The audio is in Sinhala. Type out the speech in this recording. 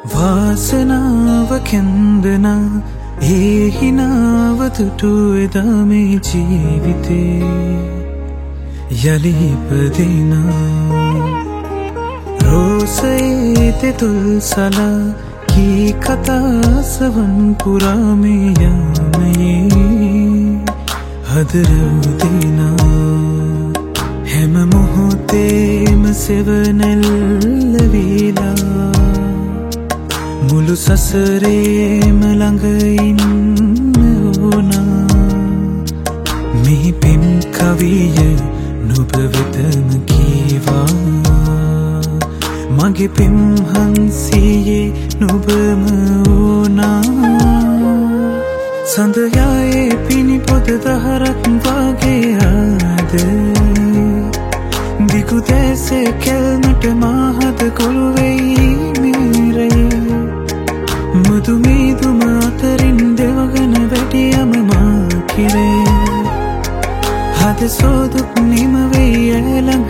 වාසනාව කැන්දනා ඒ හිනාව තුටුවෙදා මේ ජීවිතේ යලි ඉපදිනා රෝසයේ තෙතුල් සලා කී කතා සවන් පුරා මේ යාමයේ හදරවදිනා හැම මොහොතේම සෙවනැල්ල වීලා මුළු සසරේම ළඟ ඉන්න ඕනා මේ පෙම් කවිය නුඹ වෙතම කීවා මගේ පෙම් හන්සියේ නුඹම ඕනා සඳයායේ පිණි පොද දහරක් වගේ ආද දිගු දැසේ කෙල්මට මාහද කොළුවෙයි මිරේ මුදු මීදුම අතරින් දෙවගන වැටියම මා කිරේ හද සෝදුක් නිම වෙයි ඇලඟ